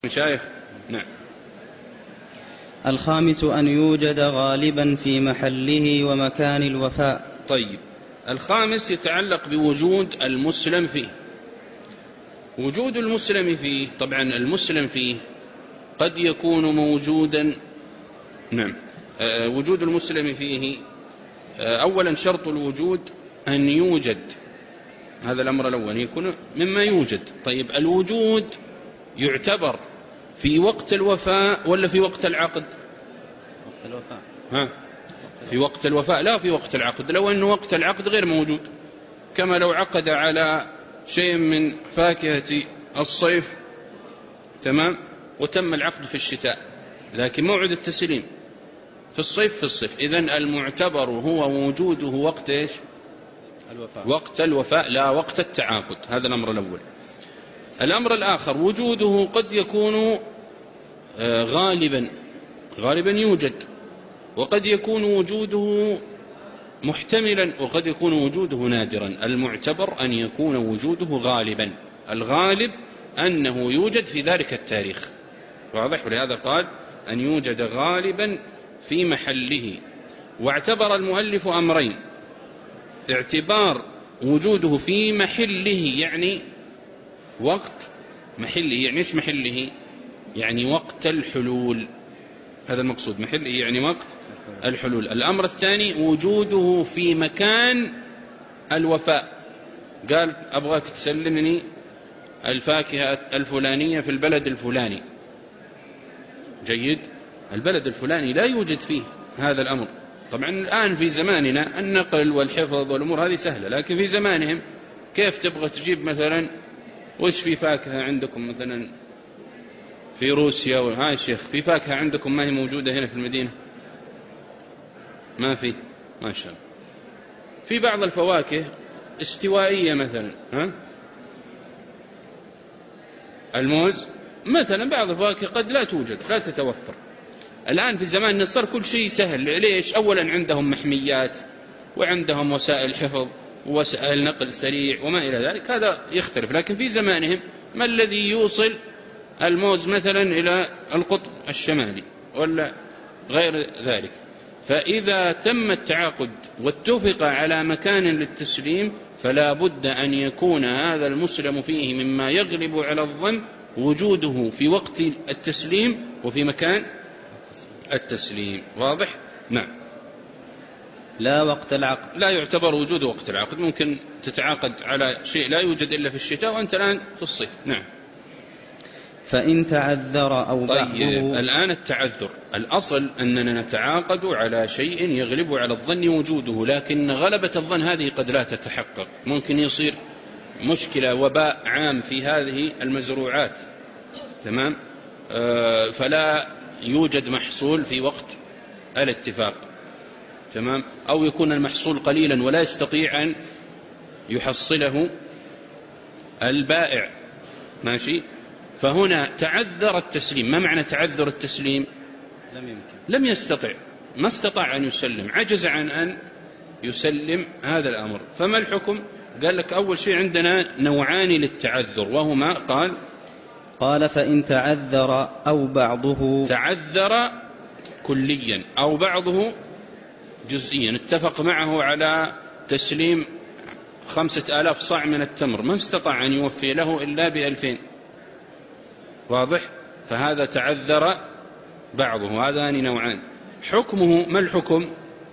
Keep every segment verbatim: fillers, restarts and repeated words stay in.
مشايخ. نعم. الخامس أن يوجد غالبا في محله ومكان الوفاء. طيب، الخامس يتعلق بوجود المسلم فيه. وجود المسلم فيه، طبعا المسلم فيه قد يكون موجودا. نعم. أه وجود المسلم فيه أه أولا شرط الوجود أن يوجد، هذا الأمر الأول يكون مما يوجد. طيب، الوجود يعتبر في وقت الوفاء ولا في وقت العقد؟ وقت الوفاء. ها؟ في وقت الوفاء لا في وقت العقد. لو أنه وقت العقد غير موجود، كما لو عقد على شيء من فاكهة الصيف، تمام، وتم العقد في الشتاء، لكن موعد التسليم في الصيف في الصيف. إذن المعتبر هو وجوده وقت إيش؟ الوفاء. وقت الوفاء لا وقت التعاقد. هذا الأمر الأول. الأمر الآخر وجوده قد يكون غالبا غالبا يوجد، وقد يكون وجوده محتملا، وقد يكون وجوده نادرا. المعتبر أن يكون وجوده غالبا، الغالب أنه يوجد في ذلك التاريخ، واضح؟ ولهذا قال أن يوجد غالبا في محله. واعتبر المؤلف أمرين: اعتبار وجوده في محله يعني وقت محله، يعني ايش محله؟ يعني وقت الحلول، هذا المقصود. محله يعني وقت الحلول. الأمر الثاني وجوده في مكان الوفاء. قال أبغاك تسلمني الفاكهة الفلانية في البلد الفلاني. جيد، البلد الفلاني لا يوجد فيه هذا الأمر. طبعا الآن في زماننا النقل والحفظ والأمور هذه سهلة، لكن في زمانهم كيف تبغى تجيب مثلا وش في فاكهة عندكم مثلا في روسيا؟ ها شيخ، في فاكهة عندكم ما هي موجودة هنا في المدينة؟ ما في، ما شاء الله. في بعض الفواكه استوائية مثلا، ها، الموز مثلا، بعض الفواكه قد لا توجد، لا تتوفر. الآن في زماننا صار كل شيء سهل. ليش؟ أولا عندهم محميات، وعندهم وسائل حفظ ووسائل نقل سريع وما إلى ذلك، هذا يختلف. لكن في زمانهم ما الذي يوصل الموز مثلا إلى القطب الشمالي ولا غير ذلك؟ فإذا تم التعاقد واتفق على مكان للتسليم، فلا بد أن يكون هذا المسلم فيه مما يغلب على الظن وجوده في وقت التسليم وفي مكان التسليم، واضح؟ نعم. لا وقت العقد. لا يعتبر وجوده وقت العقد. ممكن تتعاقد على شيء لا يوجد إلا في الشتاء وأنت الآن في الصيف. نعم. فإن تعذر أو بعضه. طيب، الآن التعذر، الأصل أننا نتعاقد على شيء يغلب على الظن وجوده، لكن غلبة الظن هذه قد لا تتحقق. ممكن يصير مشكلة، وباء عام في هذه المزروعات، تمام، آه فلا يوجد محصول في وقت الاتفاق، تمام، أو يكون المحصول قليلا ولا يستطيع أن يحصله البائع، ماشي. فهنا تعذر التسليم. ما معنى تعذر التسليم؟ لم يمكن، لم يستطع، ما استطاع أن يسلم، عجز عن أن يسلم هذا الأمر. فما الحكم؟ قال لك أول شيء عندنا نوعان للتعذر، وهما قال قال فإن تعذر أو بعضه. تعذر كليا أو بعضه جزئيا. اتفق معه على تسليم خمسة آلاف صاع من التمر، ما استطاع أن يوفي له إلا بألفين، واضح؟ فهذا تعذر بعضه. هذان نوعان. حكمه ما الحكم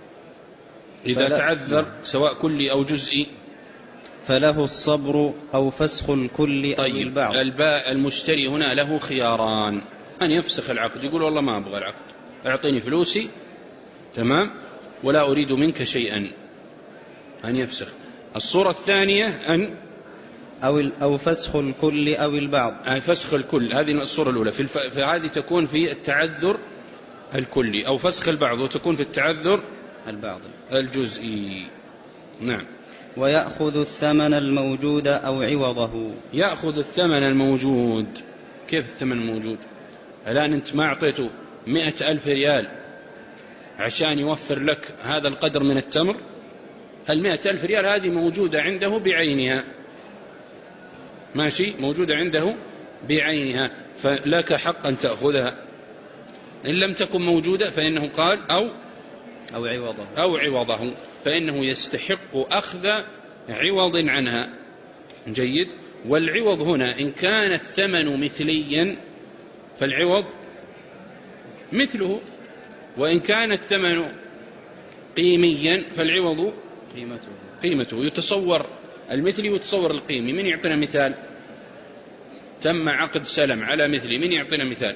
إذا تعذر سواء كلي أو جزئي؟ فله الصبر أو فسخ الكل. طيب، أو البعض. الباء المشتري هنا له خياران: أن يفسخ العقد، يقول والله ما أبغى العقد، أعطيني فلوسي، تمام، ولا أريد منك شيئا، أن يفسخ. الصورة الثانية أن أو أو فسخ الكل أو البعض. أي فسخ الكل، هذه الصورة الأولى. في, الف... في هذه تكون في التعذر الكلي، أو فسخ البعض وتكون في التعذر البعض الجزئي. نعم. ويأخذ الثمن الموجود أو عوضه. يأخذ الثمن الموجود. كيف الثمن الموجود؟ الآن أنت ما أعطيته مئة ألف ريال عشان يوفر لك هذا القدر من التمر. المئة ألف ريال هذه موجودة عنده بعينها، ماشي، موجودة عنده بعينها، فلك حق أن تأخذها. إن لم تكن موجودة فإنه قال أو أو عوضه أو عوضه، فإنه يستحق أخذ عوض عنها. جيد. والعوض هنا إن كان الثمن مثليا فالعوض مثله، وإن كان الثمن قيميا فالعوض قيمته قيمته. يتصور المثلي ويتصور القيمي. من يعطينا مثال؟ تم عقد سلم على مثلي، من يعطينا مثال؟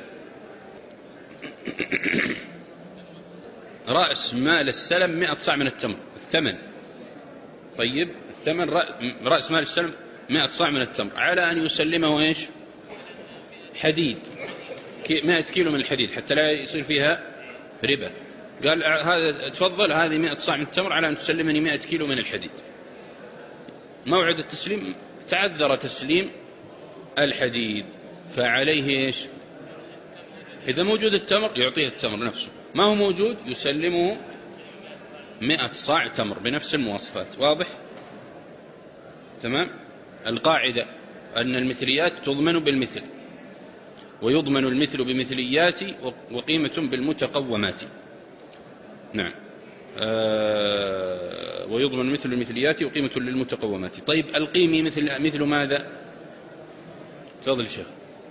رأس مال السلم مئة صاع من التمر الثمن. طيب الثمن رأس مال السلم مئة صاع من التمر، على أن يسلمه إيش؟ حديد، مئة كيلو من الحديد حتى لا يصير فيها ربا. قال هذا تفضل، هذه مئة صاع من التمر على أن تسلمني مئة كيلو من الحديد. موعد التسليم تعذر تسليم الحديد، فعليه إيش؟ إذا موجود التمر يعطيه التمر نفسه، ما هو موجود يسلمه مئة صاع تمر بنفس المواصفات. واضح؟ تمام. القاعدة أن المثليات تضمن بالمثل، ويضمن المثل بمثليات، وقيمة بالمتقومات. نعم. آه ويضمن المثل بالمثليات وقيمة للمتقومات. طيب القيمي مثل مثل ماذا؟ تفضل الشيخ.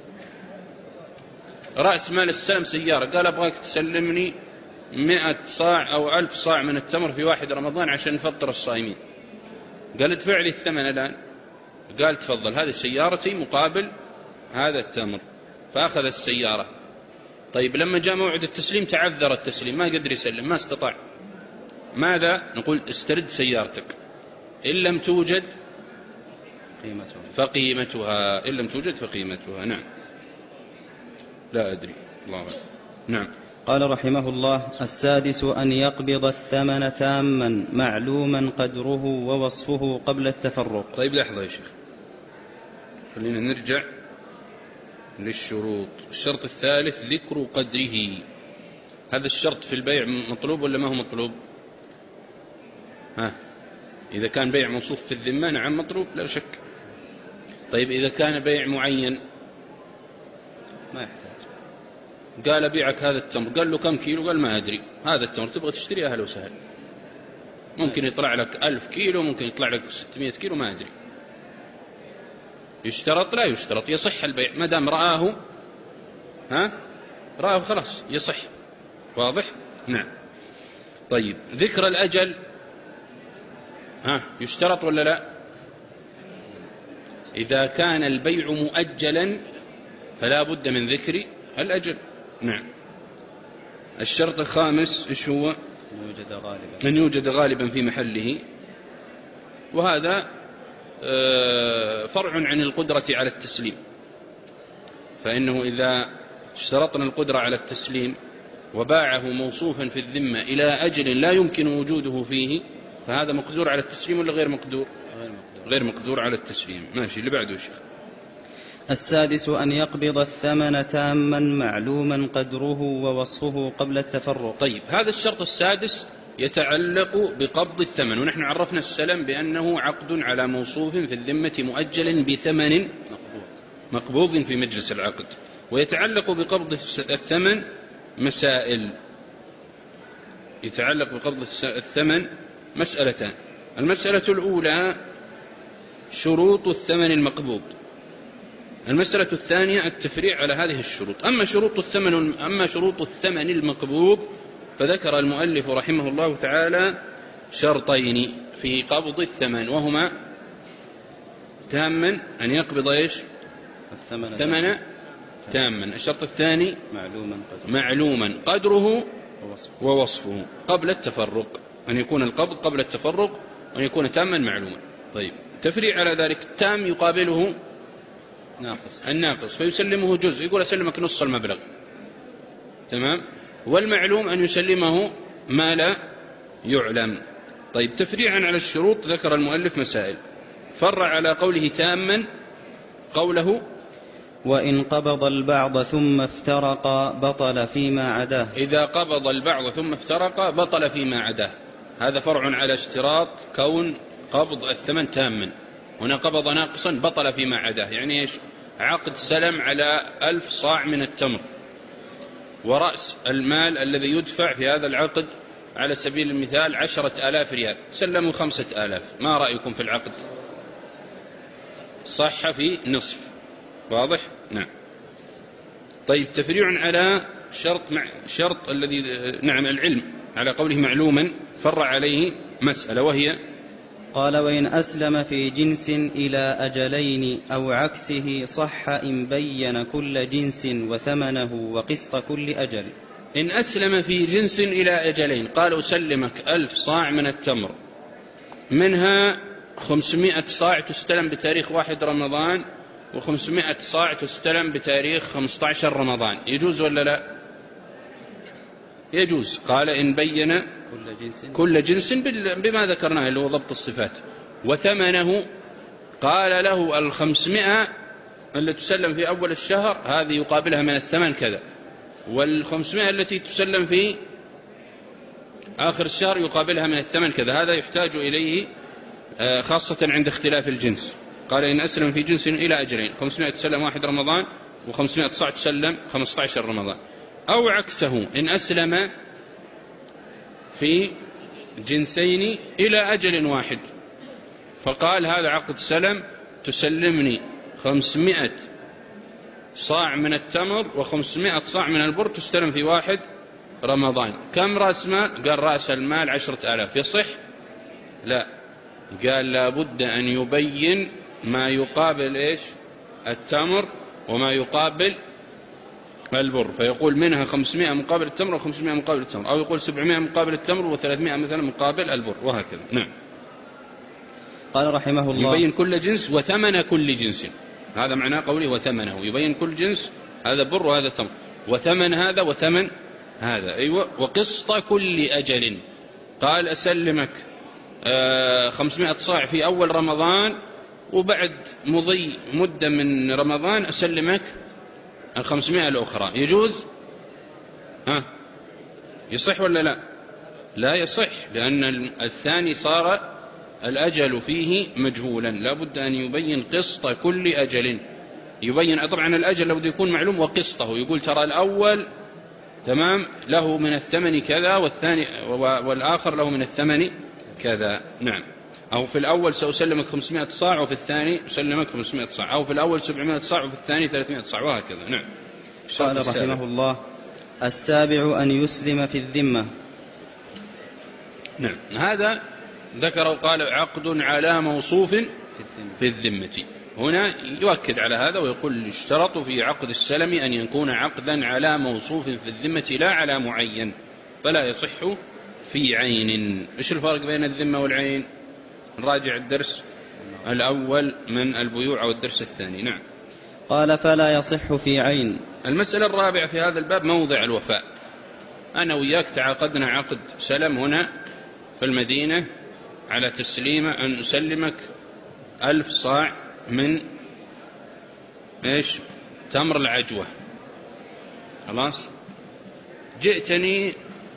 رأس مال السلم سيارة، قال أبغاك تسلمني مئة صاع أو ألف صاع من التمر في واحد رمضان عشان نفطر الصائمين. قال ادفع لي الثمن الآن. قال تفضل، هذه سيارتي مقابل هذا التمر، فأخذ السيارة. طيب لما جاء موعد التسليم تعذر التسليم، ما قدر يسلم، ما استطاع. ماذا نقول؟ استرد سيارتك. إن لم توجد قيمتها فقيمتها، إن لم توجد فقيمتها. نعم. لا أدري، الله أعلم. نعم. قال رحمه الله: السادس أن يقبض الثمن تاما معلوما قدره ووصفه قبل التفرق. طيب لحظة يا شيخ، خلينا نرجع للشروط. الشرط الثالث ذكر قدره. هذا الشرط في البيع مطلوب ولا ما هو مطلوب؟ ها، إذا كان بيع موصوف في الذمة نعم مطلوب لا شك. طيب إذا كان بيع معين ما يحتاج. قال بيعك هذا التمر، قال له كم كيلو؟ قال ما أدري. هذا التمر تبغى تشتري أهلا وسهل، ممكن يطلع لك ألف كيلو، ممكن يطلع لك ستمائة كيلو، ما أدري. يشترط؟ لا يشترط، يصح البيع ما دام رآه. ها، رآه خلاص يصح. واضح؟ نعم. طيب ذكر الأجل، ها يشترط ولا لا؟ إذا كان البيع مؤجلا فلا بد من ذكر الأجل. نعم. الشرط الخامس إيش هو؟ أن يوجد غالبا أن يوجد غالبا في محله، وهذا فرع عن القدرة على التسليم. فإنه إذا اشترطنا القدرة على التسليم وباعه موصوفا في الذمة إلى أجل لا يمكن وجوده فيه، فهذا مقدور على التسليم ولا غير مقدور؟ غير مقدور, غير مقدور على التسليم. ماشي، اللي بعده شيخ. السادس أن يقبض الثمن تاما معلوما قدره ووصفه قبل التفرق. طيب هذا الشرط السادس يتعلق بقبض الثمن، ونحن عرفنا السلم بأنه عقد على موصوف في الذمة مؤجل بثمن مقبوض في مجلس العقد. ويتعلق بقبض الثمن مسائل. يتعلق بقبض الثمن مسألتان. المسألة الأولى شروط الثمن المقبوض. المسألة الثانية التفريع على هذه الشروط. أما شروط الثمن أما شروط الثمن المقبوض فذكر المؤلف رحمه الله تعالى شرطين في قبض الثمن، وهما تاما أن يقبض إيش؟ الثمن, الثمن تاما. الشرط الثاني معلوما قدره, معلوما قدره ووصفه. ووصفه قبل التفرق، أن يكون القبض قبل التفرق وأن يكون تاما معلوما. طيب تفريع على ذلك، التام يقابله ناقص الناقص فيسلمه جزء، يقول أسلمك نص المبلغ. تمام. والمعلوم أن يسلمه ما لا يعلم. طيب تفريعا على الشروط ذكر المؤلف مسائل. فرع على قوله تاما قوله وإن قبض البعض ثم افترق بطل فيما عداه. إذا قبض البعض ثم افترق بطل فيما عداه. هذا فرع على اشتراط كون قبض الثمن تاما. هنا قبض ناقصا بطل فيما عداه. يعني إيش؟ عقد سلم على ألف صاع من التمر، ورأس المال الذي يدفع في هذا العقد على سبيل المثال عشرة آلاف ريال، سلموا خمسة آلاف، ما رأيكم في العقد؟ صح في نصف. واضح؟ نعم. طيب، تفريع على شرط مع شرط الذي نعم العلم على قوله معلوما، فرع عليه مسألة وهي: قال: وإن أسلم في جنس إلى أجلين أو عكسه صح إن بين كل جنس وثمنه وقسط كل أجل. إن أسلم في جنس إلى أجلين، قال أسلمك ألف صاع من التمر، منها خمسمائة صاع تستلم بتاريخ واحد رمضان، وخمسمائة صاع تستلم بتاريخ خمسة عشر رمضان، يجوز ولا لا؟ يجوز. قال إن بين كل جنس, كل جنس بما ذكرناه اللي هو ضبط الصفات، وثمنه قال له الخمسمائة التي تسلم في أول الشهر هذه يقابلها من الثمن كذا، والخمسمائة التي تسلم في آخر الشهر يقابلها من الثمن كذا. هذا يحتاج إليه خاصة عند اختلاف الجنس. قال إن أسلم في جنس إلى أجلين، خمسمائة تسلم واحد رمضان، وخمسمائة صاع تسلم خمسة عشر رمضان. أو عكسه، إن أسلم في جنسين إلى أجل واحد، فقال هذا عقد سلم، تسلمني خمسمائة صاع من التمر وخمسمائة صاع من البر تستلم في واحد رمضان، كم رأس مال؟ قال رأس المال عشرة آلاف، يصح؟ لا، قال لابد أن يبين ما يقابل إيش؟ التمر وما يقابل البر، فيقول منها خمسمائة مقابل التمر وخمسمائة مقابل التمر، أو يقول سبعمائة مقابل التمر وثلاثمائة مثلا مقابل البر، وهكذا. نعم. قال رحمه الله: يبين كل جنس وثمن كل جنس، هذا معناه قوله وثمنه، يبين كل جنس، هذا بر وهذا تمر، وثمن هذا وثمن هذا، أيوة، وقسط كل أجل. قال أسلمك خمسمائة صاع في أول رمضان، وبعد مضي مدة من رمضان أسلمك الخمسمائة الأخرى، يجوز؟ ها، يصح ولا لا؟ لا يصح، لأن الثاني صار الأجل فيه مجهولا، لا بد أن يبين قسط كل أجل، يبين طبعا الأجل لابد يكون معلوم وقسطه، يقول ترى الأول تمام له من الثمن كذا، والثاني والآخر له من الثمن كذا. نعم. أو في الأول سأسلمك خمسمائة صاع وفي الثاني أسلمك خمسمائة صاع، أو في الأول سبعمائة صاع وفي الثاني ثلاثمائة صاع، وهكذا. نعم. قال رحمه الله: السابع أن يسلم في الذمة. نعم. هذا ذكر وقال عقد على موصوف في الذمة، هنا يؤكد على هذا ويقول اشترط في عقد السلم أن يكون عقدا على موصوف في الذمة لا على معين، فلا يصح في عين. إيش الفرق بين الذمة والعين؟ نراجع الدرس الأول من البيوع أو الدرس الثاني. نعم. قال: فلا يصح في عين. المسألة الرابعة في هذا الباب موضع الوفاء. أنا وياك تعاقدنا عقد سلم هنا في المدينة على تسليمة أن أسلمك ألف صاع من إيش؟ تمر العجوة. خلاص، جئتني،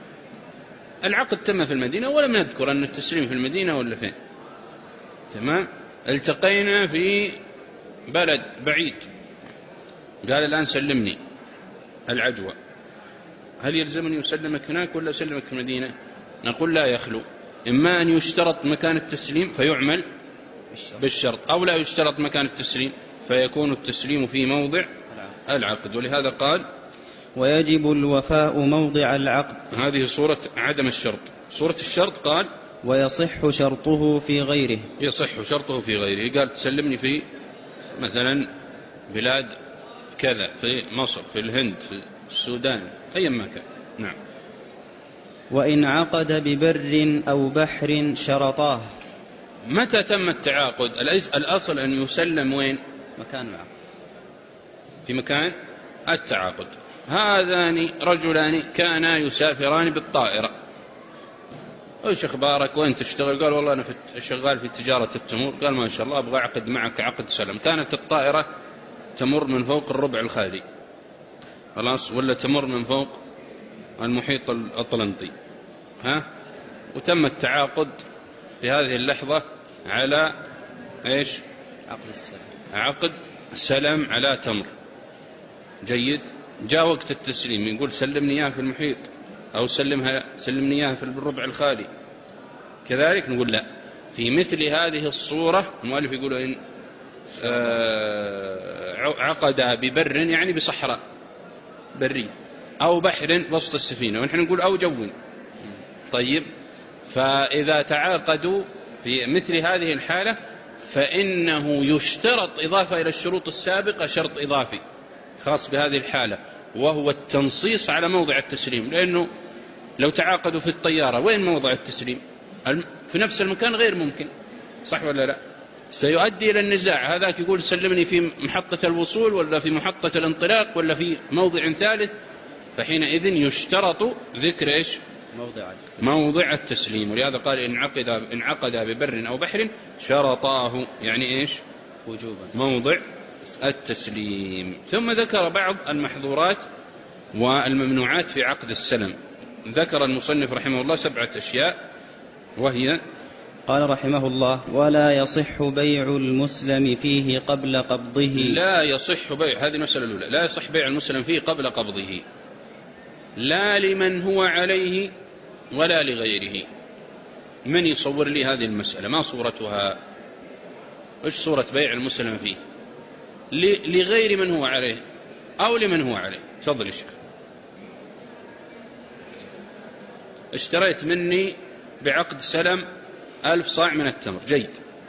العقد تم في المدينة ولم نذكر أن التسليم في المدينة ولا فين، تمام. التقينا في بلد بعيد، قال الآن سلمني العجوة، هل يلزمني أسلمك هناك ولا أسلمك في المدينة؟ نقول لا يخلو، إما أن يشترط مكان التسليم فيعمل بالشرط، أو لا يشترط مكان التسليم فيكون التسليم في موضع العقد. ولهذا قال: ويجب الوفاء موضع العقد. هذه صورة عدم الشرط. صورة الشرط قال: ويصح شرطه في غيره. يصح شرطه في غيره، قال تسلمني في مثلا بلاد كذا، في مصر، في الهند، في السودان، أي مكان. نعم. وإن عقد ببر أو بحر شرطاه. متى تم التعاقد؟ الأصل أن يسلم وين؟ مكان العقد، في مكان التعاقد. هذان رجلان كانا يسافران بالطائرة، ايش اخبارك وين تشتغل؟ قال والله انا شغال في تجارة التمور. قال ما شاء الله ابغى اعقد معك عقد سلم. كانت الطائرة تمر من فوق الربع الخالي، خلاص، ولا تمر من فوق المحيط الأطلنطي، ها، وتم التعاقد في هذه اللحظة على ايش؟ عقد السلم. عقد سلم على تمر، جيد، جاء وقت التسليم يقول سلمني إياه في المحيط أو سلمها سلمني إياه في الربع الخالي، كذلك نقول لا، في مثل هذه الصورة المؤلف يقول إن عقد ببر يعني بصحراء بري أو بحر وسط السفينة، ونحن نقول أو جو. طيب، فإذا تعاقدوا في مثل هذه الحالة فإنه يشترط إضافة إلى الشروط السابقة شرط إضافي خاص بهذه الحالة، وهو التنصيص على موضع التسليم، لأنه لو تعاقدوا في الطيارة وين موضع التسليم؟ في نفس المكان غير ممكن، صح ولا لا؟ سيؤدي إلى النزاع، هذاك يقول سلمني في محطة الوصول ولا في محطة الانطلاق ولا في موضع ثالث، فحينئذ يشترط ذكر إيش؟ موضع موضع التسليم. ولهذا قال إن عقد إن عقد ببر أو بحر شرطاه، يعني إيش؟ وجوبا موضع التسليم. ثم ذكر بعض المحظورات والممنوعات في عقد السلم. ذكر المصنف رحمه الله سبعة أشياء، وهي: قال رحمه الله: ولا يصح بيع المسلم فيه قبل قبضه. لا يصح بيع، هذه المسألة الأولى، لا يصح بيع المسلم فيه قبل قبضه، لا لمن هو عليه ولا لغيره. من يصور لي هذه المسألة؟ ما صورتها؟ إيش صورة بيع المسلم فيه؟ لغير من هو عليه أو لمن هو عليه. تفضل الشيخ. اشتريت مني بعقد سلم ألف صاع من التمر، جيد،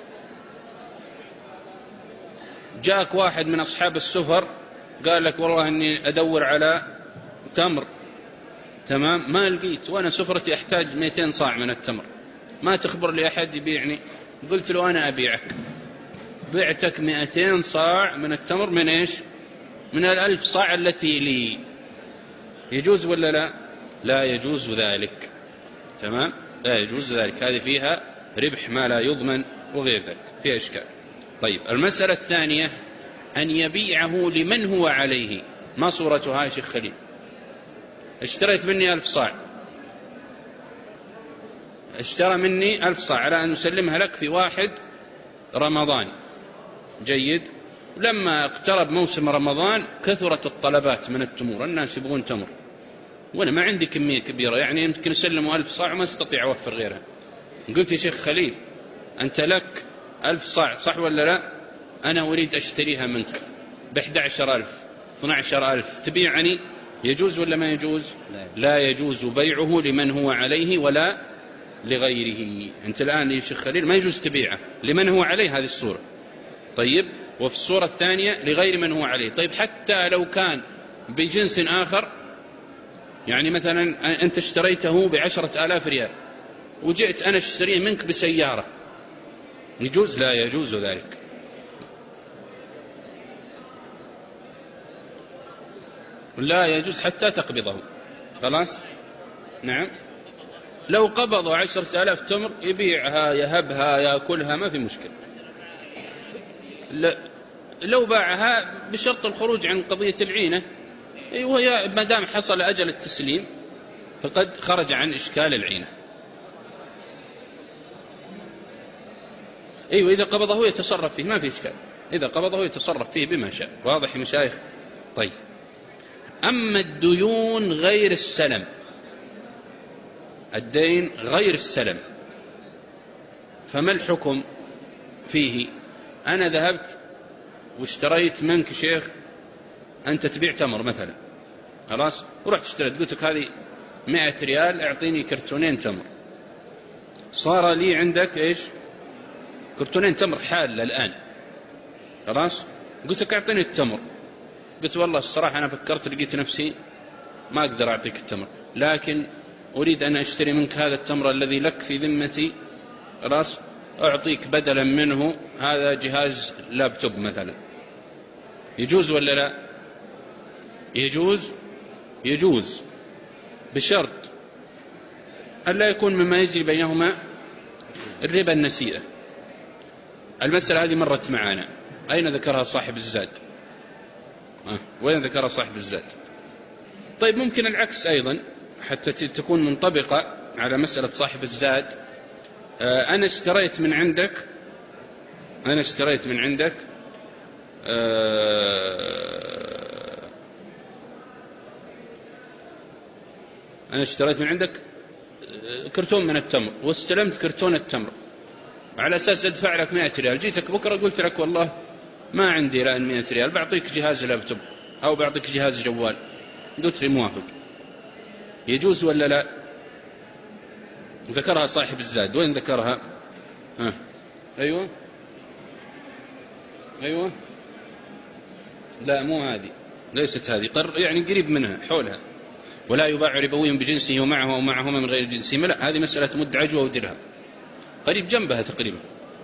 جاءك واحد من أصحاب السفر قال لك والله أني أدور على تمر، تمام، ما لقيت، وأنا سفرتي أحتاج مئتين صاع من التمر، ما تخبر لي أحد يبيعني. قلت له أنا أبيعك، بعتك مئتين صاع من التمر من إيش؟ من الألف صاع التي لي. يجوز ولا لا؟ لا يجوز ذلك، تمام، لا يجوز ذلك، هذه فيها ربح ما لا يضمن وغير ذلك، فيها إشكال. طيب، المسألة الثانية أن يبيعه لمن هو عليه. ما صورتها يا شيخ خليل؟ اشتريت مني ألف صاع، اشترى مني ألف صاع على أن أسلمها لك في واحد رمضان، جيد، لما اقترب موسم رمضان كثرت الطلبات من التمور، الناس يبغون تمر، وأنا ما عندي كمية كبيرة، يعني يمكن أسلمه ألف صاع وما استطيع أوفر غيرها. قلت يا شيخ خليل أنت لك ألف صاع، صح ولا لا؟ أنا أريد أشتريها منك بإحدى عشر ألف اثنى عشر ألف، تبيعني؟ يجوز ولا ما يجوز؟ لا يجوز بيعه لمن هو عليه ولا لغيره. أنت الآن يا شيخ خليل ما يجوز تبيعه لمن هو عليه، هذه الصورة. طيب، وفي الصورة الثانية لغير من هو عليه. طيب، حتى لو كان بجنس آخر، يعني مثلا أنت اشتريته بعشرة آلاف ريال وجئت أنا اشتريه منك بسيارة، يجوز؟ لا يجوز ذلك. لا يجوز حتى تقبضه، خلاص، نعم. لو قبضوا عشرة آلاف تمر يبيعها يهبها يأكلها ما في مشكلة. لو باعها بشرط الخروج عن قضية العينة، وهي ما دام حصل أجل التسليم فقد خرج عن إشكال العينة. أيوة، إذا قبضه يتصرف فيه ما في إشكال، إذا قبضه يتصرف فيه بما شاء. واضح يا مشايخ؟ طيب، أما الديون غير السلم، الدين غير السلم، فما الحكم فيه؟ أنا ذهبت واشتريت منك شيخ، أنت تبيع تمر مثلا، خلاص، ورحت اشتريت، قلت لك هذه مئة ريال، اعطيني كرتونين تمر. صار لي عندك إيش؟ كرتونين تمر حال الآن، خلاص، قلت لك اعطيني التمر، قلت والله الصراحة أنا فكرت لقيت نفسي ما أقدر أعطيك التمر، لكن أريد أن أشتري منك هذا التمر الذي لك في ذمتي، خلاص، أعطيك بدلا منه هذا جهاز لابتوب مثلا. يجوز ولا لا؟ يجوز، يجوز، بشرط أن لا يكون مما يجري بينهما الربا النسيئة. المسألة هذه مرت معنا، أين ذكرها صاحب الزاد؟ أه. وين ذكرها صاحب الزاد؟ طيب، ممكن العكس أيضا حتى تكون منطبقة على مسألة صاحب الزاد. أه أنا اشتريت من عندك أنا اشتريت من عندك آه أنا اشتريت من عندك كرتون من التمر واستلمت كرتون التمر على أساس أدفع لك مئة ريال، جيتك بكرة قلت لك والله ما عندي الآن مئة ريال، بعطيك جهاز لابتوب أو بعطيك جهاز جوال، قلت لي موافق، يجوز ولا لا؟ ذكرها صاحب الزاد، وين ذكرها؟ ها. أيوة أيوة لا مو هذه، ليست هذه، يعني قريب منها حولها. ولا يباع ربوي بجنسه ومعه أو معهما من غير جنسه، لا هذه مسألة مد عجوة ودرهم، قريب جنبها تقريبا.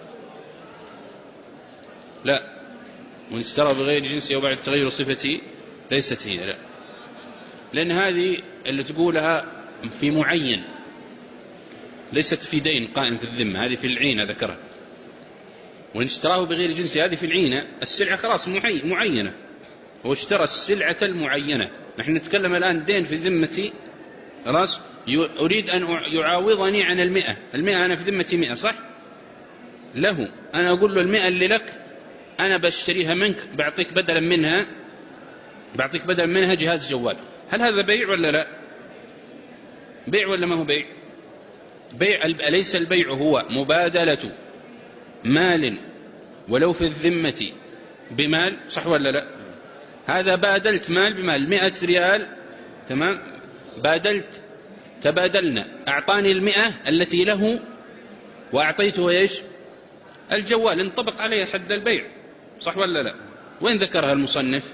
لا، وإن اشترى بغير جنسه وبعد تغير صفته ليست هي، لا، لأن هذه اللي تقولها في معين، ليست في دين قائم في الذمة، هذه في العينة ذكرها. وإن اشتراه بغير جنسه هذه في العينة، السلعة خلاص معينة، هو اشترى السلعة المعينة. نحن نتكلم الآن دين في ذمتي، خلاص أريد أن يعاوضني عن المئة، المئة أنا في ذمتي مئة صح؟ له أنا أقول له المئة اللي لك أنا بشتريها منك، بعطيك بدلا منها بعطيك بدلا منها جهاز جوال. هل هذا بيع ولا لا؟ بيع ولا ما هو بيع؟ بيع. أليس البيع هو مبادلة مال ولو في الذمة بمال، صح ولا لا؟ هذا بادلت مال بمال، مئة ريال تمام، بادلت تبادلنا، أعطاني المئة التي له وأعطيته إيش؟ الجوال، انطبق عليه حد البيع، صح ولا لا؟ وين ذكرها المصنف؟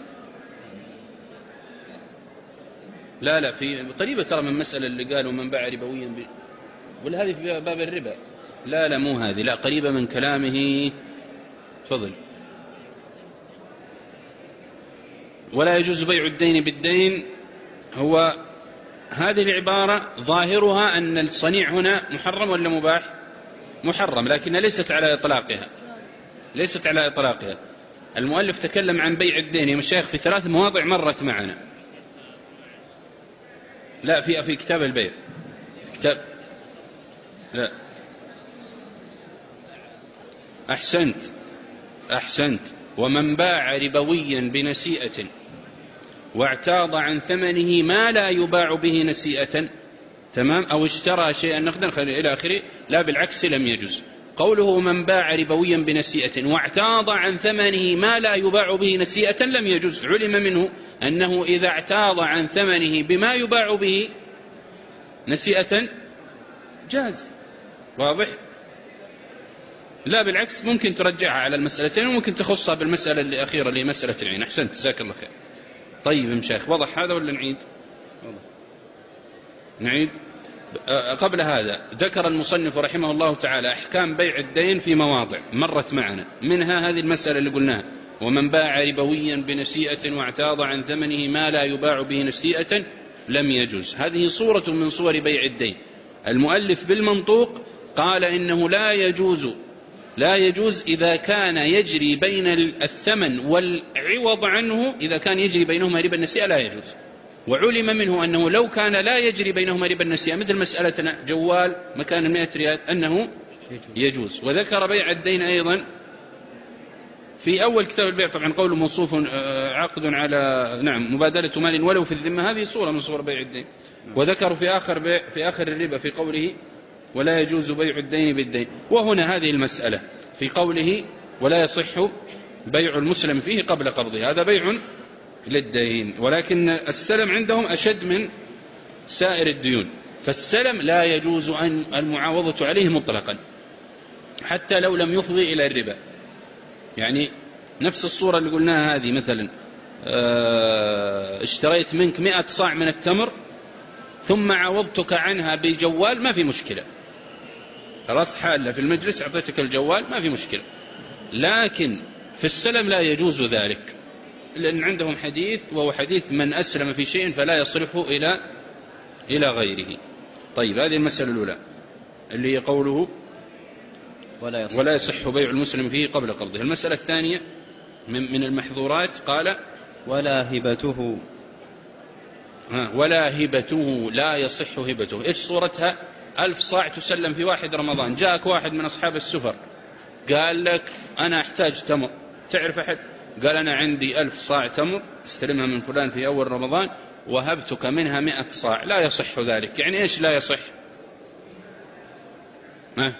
لا لا، في قريبة ترى من مسألة اللي قالوا من باع ربويا ب... ولا هذه في باب الربا؟ لا لا مو هذه، لا قريبة من كلامه. تفضل. ولا يجوز بيع الدين بالدين، هو هذه العبارة ظاهرها أن الصنيع هنا محرم ولا مباح؟ محرم، لكن ليست على إطلاقها، ليست على إطلاقها. المؤلف تكلم عن بيع الدين يا مشايخ في ثلاث مواضع مرت معنا. لا، في في كتاب البيع، كتاب لا. أحسنت أحسنت ومن باع ربويا بنسيئة واعتاض عن ثمنه ما لا يباع به نسيئة، تمام، أو اشترى شيئا نقدا إلى آخره، لا بالعكس لم يجوز. قوله من باع ربويا بنسيئة واعتاض عن ثمنه ما لا يباع به نسيئة لم يجوز، علم منه أنه إذا اعتاض عن ثمنه بما يباع به نسيئة جاز، واضح؟ لا بالعكس، ممكن ترجعها على المسألتين وممكن تخصها بالمسألة الأخيرة اللي هي مسألة العين. أحسنت جزاك الله خير. طيب مشايخ، وضح هذا ولا نعيد؟ نعيد. قبل هذا ذكر المصنف رحمه الله تعالى أحكام بيع الدين في مواضع مرت معنا، منها هذه المسألة اللي قلناها، ومن باع ربويا بنسيئة واعتاض عن ثمنه ما لا يباع به نسيئة لم يجوز. هذه صورة من صور بيع الدين. المؤلف بالمنطوق قال إنه لا يجوز لا يجوز إذا كان يجري بين الثمن والعوض عنه، إذا كان يجري بينهما ربا النسيئة لا يجوز. وعلم منه أنه لو كان لا يجري بينهما ربا النسيئة مثل مسألتنا جوال مكان المئة ريال أنه يجوز. وذكر بيع الدين أيضا في أول كتاب البيع، طبعا قوله موصوف عقد على نعم مبادلة مال ولو في الذمة، هذه صورة من صور بيع الدين. وذكر في آخر بيع في آخر الربا في قوله ولا يجوز بيع الدين بالدين. وهنا هذه المسألة في قوله ولا يصح بيع المسلم فيه قبل قبضه، هذا بيع للدين، ولكن السلم عندهم أشد من سائر الديون، فالسلم لا يجوز أن المعاوضة عليه مطلقا حتى لو لم يفضي إلى الربا. يعني نفس الصورة اللي قلناها هذه، مثلا اشتريت منك مئة صاع من التمر ثم عوضتك عنها بجوال، ما في مشكلة، خلاص حالة في المجلس أعطيتك الجوال ما في مشكلة. لكن في السلم لا يجوز ذلك، لأن عندهم حديث وهو حديث من أسلم في شيء فلا يصرفه إلى إلى غيره. طيب هذه المسألة الأولى اللي هي قوله ولا يصح, ولا يصح بيع المسلم فيه قبل قبضه. المسألة الثانية من, من المحظورات قال ولا هبته ها ولا هبته لا يصح هبته. إيش صورتها؟ ألف صاع تسلم في واحد رمضان، جاءك واحد من أصحاب السفر قال لك أنا أحتاج تمر، تعرف أحد؟ قال أنا عندي ألف صاع تمر استلمها من فلان في أول رمضان وهبتك منها مئة صاع، لا يصح ذلك. يعني إيش لا يصح؟ ما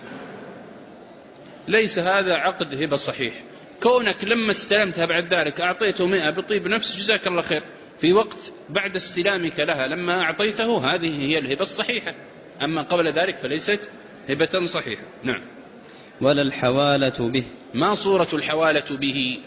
ليس هذا عقد هبة صحيح. كونك لما استلمتها بعد ذلك أعطيته مئة بطيب نفس، جزاك الله خير، في وقت بعد استلامك لها لما أعطيته، هذه هي الهبة الصحيحة. أما قبل ذلك فليست هبة صحيحة. نعم. ولا الحوالة به. ما صورة الحوالة به؟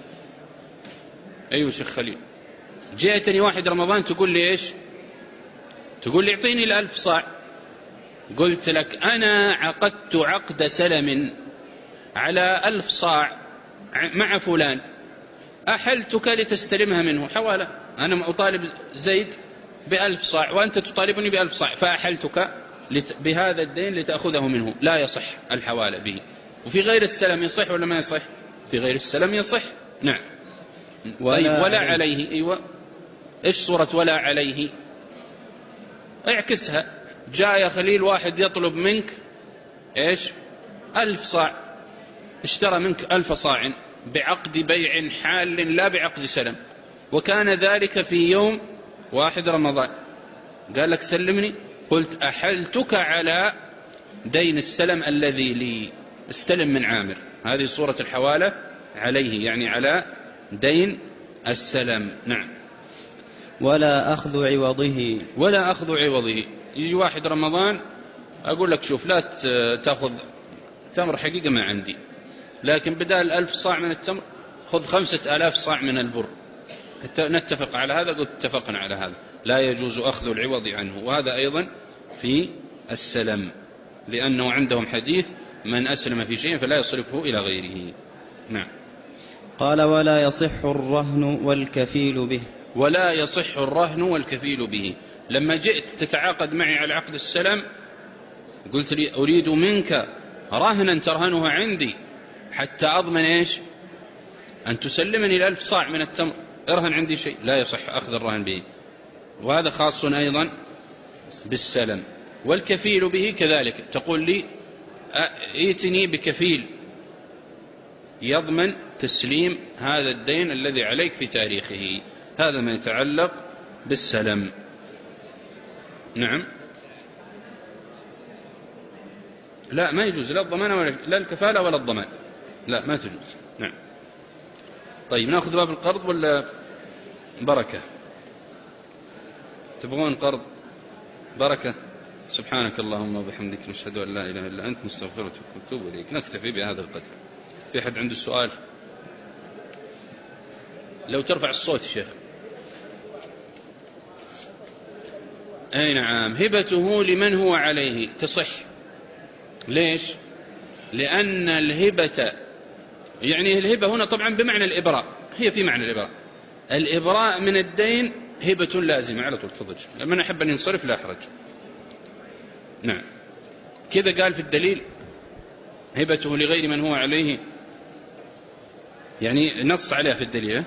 أيوة شيخ خليل، جاءتني واحد رمضان تقول لي إيش؟ تقول لي اعطيني الألف صاع. قلت لك أنا عقدت عقد سلم على ألف صاع مع فلان، أحلتك لتستلمها منه حوالة. أنا أطالب زيد بألف صاع وأنت تطالبني بألف صاع، فأحلتك بهذا الدين لتأخذه منه، لا يصح الحوالة به. وفي غير السلم يصح ولا ما يصح؟ في غير السلم يصح. نعم. ولا طيب ولا عليه. عليه. أيوة، إيش صورة ولا عليه؟ اعكسها. جاء يا خليل واحد يطلب منك إيش؟ ألف صاع، اشترى منك ألف صاع بعقد بيع حال لا بعقد سلم، وكان ذلك في يوم واحد رمضان. قال لك سلمني، قلت أحلتك على دين السلم الذي لي، استلم من عامر. هذه صورة الحوالة عليه، يعني على دين السلم. نعم. ولا أخذ عوضه. ولا أخذ عوضه. يجي واحد رمضان أقول لك شوف، لا تأخذ تمر، حقيقة ما عندي، لكن بدال ألف صاع من التمر خذ خمسة آلاف صاع من البر، نتفق على هذا. قلت اتفقنا على هذا، لا يجوز أخذ العوض عنه. وهذا أيضا في السلم، لأنه عندهم حديث من أسلم في شيء فلا يصرفه إلى غيره. نعم. قال ولا يصح الرهن والكفيل به. ولا يصح الرهن والكفيل به. لما جئت تتعاقد معي على عقد السلم قلت لي أريد منك رهنا ترهنها عندي حتى أضمن إيش؟ أن تسلمني الألف صاع من التمر، ارهن عندي شيء، لا يصح أخذ الرهن به. وهذا خاص أيضا بالسلم. والكفيل به كذلك، تقول لي ائتني بكفيل يضمن تسليم هذا الدين الذي عليك في تاريخه. هذا ما يتعلق بالسلم. نعم. لا ما يجوز، لا الضمان ولا لا الكفالة ولا الضمان، لا ما تجوز. نعم. طيب نأخذ باب القرض ولا بركة؟ تبغون قرض بركة؟ سبحانك اللهم وبحمدك، نشهد أن لا إله إلا أنت، نستغفرك ونتوب إليك. نكتفي بهذا القدر. في أحد عنده سؤال؟ لو ترفع الصوت شيخ. أي نعم. هبته لمن هو عليه تصح. ليش؟ لأن الهبة، يعني الهبة هنا طبعا بمعنى الإبراء، هي في معنى الإبراء. الإبراء من الدين هبة لازمة على طول. تفضل. لما أحب أن ينصرف لا أحرج. نعم. كذا قال في الدليل هبته لغير من هو عليه، يعني نص عليها في الدليل.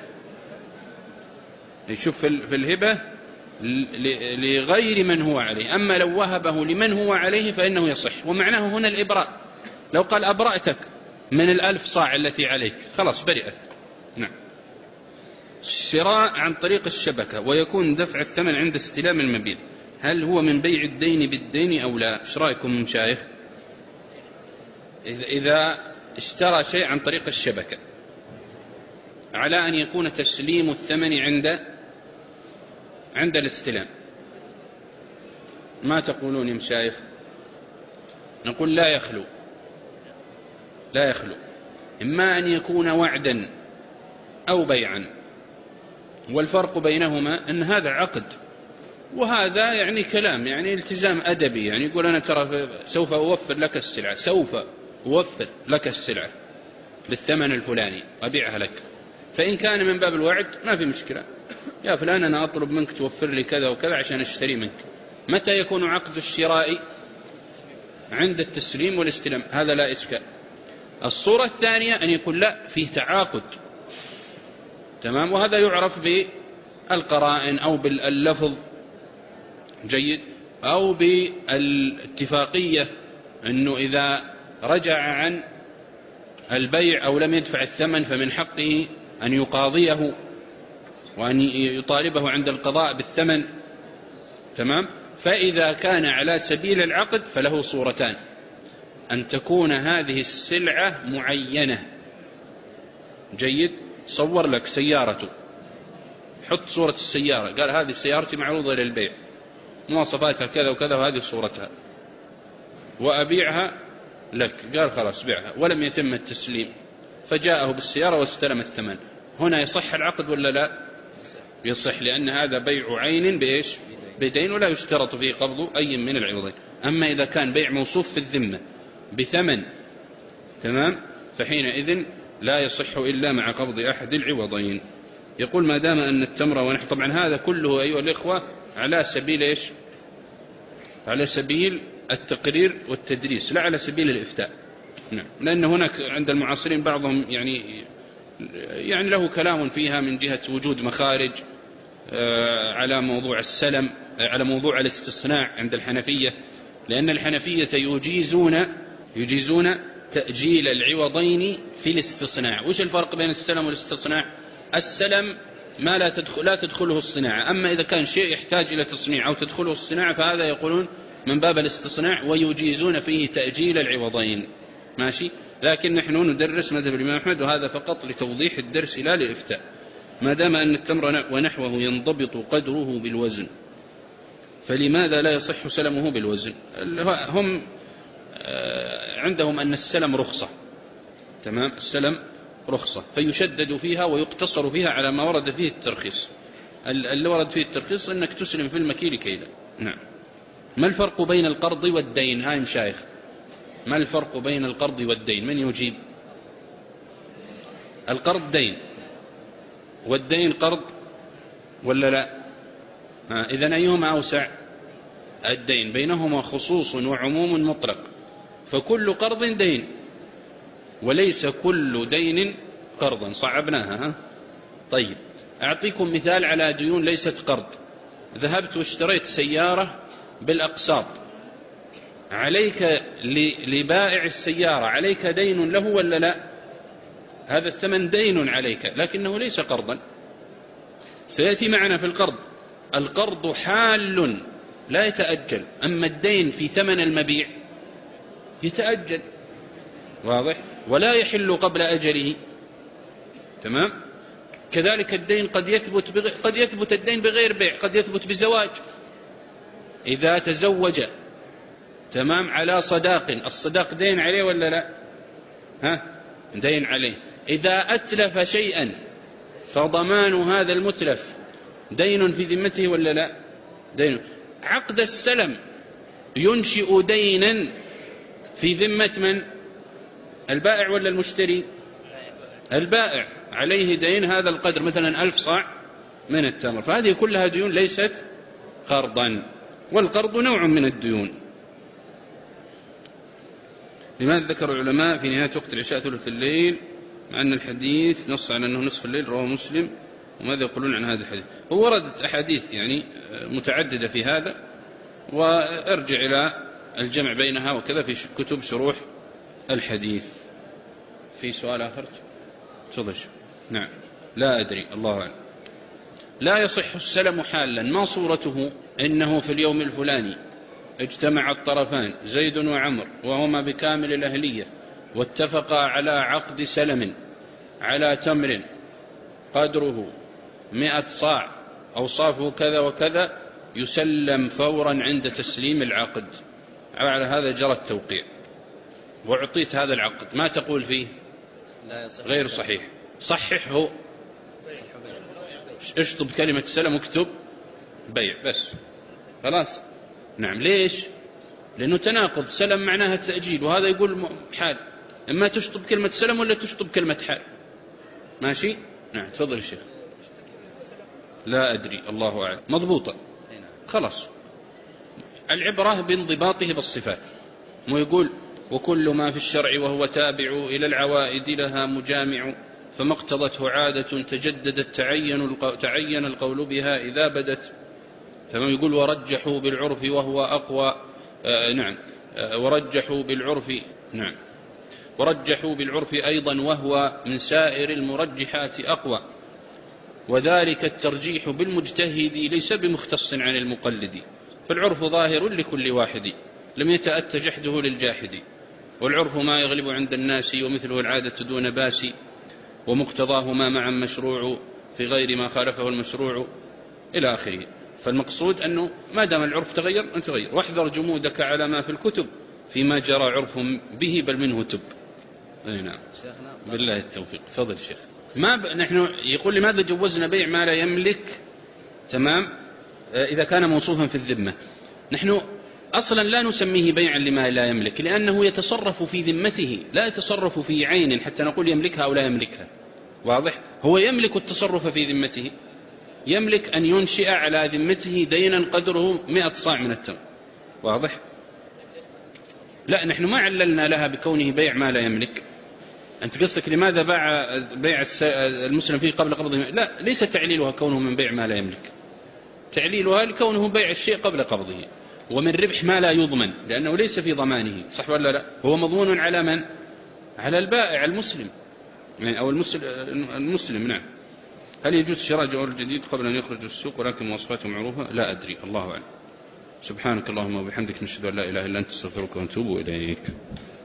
يشوف في الهبة لغير من هو عليه، أما لو وهبه لمن هو عليه فإنه يصح. ومعناه هنا الإبراء. لو قال أبرأتك من الألف صاع التي عليك خلاص برئت. نعم. الشراء عن طريق الشبكة ويكون دفع الثمن عند استلام المبيع، هل هو من بيع الدين بالدين أو لا؟ ايش رأيكم من شايخ؟ إذا اشترى شيء عن طريق الشبكة على أن يكون تسليم الثمن عند عند الاستلام، ما تقولون يا مشايخ؟ نقول لا يخلو، لا يخلو إما أن يكون وعدا أو بيعا، والفرق بينهما أن هذا عقد وهذا يعني كلام، يعني التزام أدبي، يعني يقول أنا ترى سوف أوفر لك السلعة، سوف أوفر لك السلعة بالثمن الفلاني أبيعها لك. فإن كان من باب الوعد ما في مشكلة، يا فلان أنا أطلب منك توفر لي كذا وكذا عشان أشتري منك. متى يكون عقد الشراء؟ عند التسليم والاستلام، هذا لا إشكال. الصورة الثانية أن يكون لا فيه تعاقد، تمام، وهذا يعرف بالقرائن أو باللفظ، جيد، أو بالاتفاقية، أنه إذا رجع عن البيع أو لم يدفع الثمن فمن حقه أن يقاضيه وأن يطالبه عند القضاء بالثمن. تمام. فإذا كان على سبيل العقد فله صورتان: أن تكون هذه السلعة معينة. جيد. صور لك سيارته، حط صورة السيارة، قال هذه سيارتي معروضة للبيع، مواصفاتها كذا وكذا وهذه صورتها، وأبيعها لك. قال خلاص بيعها، ولم يتم التسليم، فجاءه بالسيارة واستلم الثمن. هنا يصح العقد ولا لا؟ يصح، لأن هذا بيع عين بإيش؟ بدين، ولا يشترط فيه قبض أي من العوضين. أما إذا كان بيع موصوف في الذمة بثمن، تمام، فحينئذ لا يصح إلا مع قبض أحد العوضين. يقول ما دام أن التمر ونحن، طبعا هذا كله أيها الإخوة على سبيل إيش؟ على سبيل التقرير والتدريس، لا على سبيل الإفتاء. نعم. لأن هناك عند المعاصرين بعضهم يعني يعني له كلام فيها من جهة وجود مخارج على موضوع السلم، على موضوع الاستصناع عند الحنفية، لأن الحنفية يجيزون يجيزون تأجيل العوضين في الاستصناع. وش الفرق بين السلم والاستصناع؟ السلم ما لا تدخل لا تدخله الصناعة، أما إذا كان شيء يحتاج إلى تصنيع أو تدخله الصناعة فهذا يقولون من باب الاستصناع، ويجيزون فيه تأجيل العوضين. ماشي. لكن نحن ندرس مذهب الإمام أحمد، وهذا فقط لتوضيح الدرس لا لإفتاء. ما دام أن التمر ونحوه ينضبط قدره بالوزن، فلماذا لا يصح سلمه بالوزن؟ هم عندهم أن السلم رخصة. تمام. السلم رخصة، فيشدد فيها ويقتصر فيها على ما ورد فيه الترخيص. اللي ورد فيه الترخيص أنك تسلم في المكيل كيلا. نعم. ما الفرق بين القرض والدين؟ هاي مشايخ، ما الفرق بين القرض والدين؟ من يجيب؟ القرض دين والدين قرض ولا لا؟ إذن أيهما أوسع؟ الدين. بينهما خصوص وعموم مطلق، فكل قرض دين وليس كل دين قرضا. صعبناها. ها؟ طيب أعطيكم مثال على ديون ليست قرض. ذهبت واشتريت سيارة بالأقساط، عليك لبائع السيارة عليك دين له ولا لا؟ هذا الثمن دين عليك لكنه ليس قرضا. سيأتي معنا في القرض، القرض حال لا يتأجل، أما الدين في ثمن المبيع يتأجل. واضح؟ ولا يحل قبل أجله. تمام. كذلك الدين قد يثبت بغ... قد يثبت الدين بغير بيع، قد يثبت بزواج. إذا تزوج، تمام، على صداق، الصداق دين عليه ولا لا؟ ها؟ دين عليه. إذا أتلف شيئا فضمان هذا المتلف دين في ذمته ولا لا؟ دين. عقد السلم ينشئ دينا في ذمة من؟ البائع ولا المشتري؟ البائع عليه دين هذا القدر، مثلا ألف صاع من التمر، فهذه كلها ديون ليست قرضا، والقرض نوع من الديون. لماذا ذكر العلماء في نهاية وقت العشاء ثلث الليل مع أن الحديث نص على أنه نصف الليل؟ رواه مسلم. وماذا يقولون عن هذا الحديث؟ هو وردت أحاديث يعني متعددة في هذا، وارجع إلى الجمع بينها وكذا في كتب شروح الحديث. في سؤال آخر؟ تفضل. نعم. لا أدري، الله أعلم. لا يصح السلم حالا. ما صورته؟ إنه في اليوم الفلاني اجتمع الطرفان زيد وعمر وهما بكامل الأهلية واتفقا على عقد سلم على تمر قدره مئة صاع أوصافه كذا وكذا، يسلم فورا عند تسليم العقد. على هذا جرى التوقيع وأعطيت هذا العقد، ما تقول فيه؟ غير صحيح. صححه، اشطب كلمة سلم واكتب بيع بس، خلاص. نعم. ليش؟ لأنه تناقض. سلم معناها التأجيل، وهذا يقول حال. إما تشطب كلمة سلم ولا تشطب كلمة حال. ماشي. نعم. تفضل الشيخ. لا أدري، الله أعلم. مضبوطة، خلاص. العبرة بانضباطه بالصفات. مو يقول وكل ما في الشرع وهو تابع إلى العوائد لها مجامع، فما اقتضته عادة تجددت تعين تعين القول بها إذا بدت. تمام. يقول ورجحوا بالعرف وهو أقوى. آه نعم. آه ورجحوا بالعرف. نعم. ورجحوا بالعرف أيضا وهو من سائر المرجحات أقوى، وذلك الترجيح بالمجتهد ليس بمختص عن المقلد، فالعرف ظاهر لكل واحد لم يتأت جحده للجاحد، والعرف ما يغلب عند الناس ومثله العادة دون باس، ومقتضاه ما معا مشروع في غير ما خالفه المشروع إلى آخره. فالمقصود أنه ما دام العرف تغير أن تغير، واحذر جمودك على ما في الكتب فيما جرى عرف به بل منه تب. أي نعم، بالله التوفيق. تفضل الشيخ. ما ب... نحن يقول لماذا جوزنا بيع ما لا يملك؟ تمام، إذا كان موصوفا في الذمة. نحن أصلا لا نسميه بيعا لما لا يملك، لأنه يتصرف في ذمته لا يتصرف في عين حتى نقول يملكها أو لا يملكها. واضح؟ هو يملك التصرف في ذمته، يملك أن ينشئ على ذمته دينا قدره مئة صاع من التمر. واضح؟ لا، نحن ما عللنا لها بكونه بيع ما لا يملك. أنت قصدك لماذا باع بيع المسلم فيه قبل قبضه؟ لا، ليس تعليلها كونه من بيع ما لا يملك، تعليلها لكونه بيع الشيء قبل قبضه، ومن ربح ما لا يضمن لأنه ليس في ضمانه. صح ولا لا؟ هو مضمون على من؟ على البائع المسلم أو المسلم. نعم. هل يجوز شراء جوال جديد قبل أن يخرج السوق ولكن مواصفاته معروفة؟ لا أدري، الله أعلم. سبحانك اللهم وبحمدك، نشهد أن لا إله إلا أنت، استغفرك ونتوب إليك.